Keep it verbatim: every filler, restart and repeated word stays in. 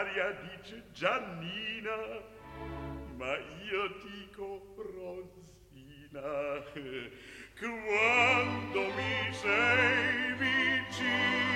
l'aria dice Giannina, ma io dico Rosina. Quando mi sei vicino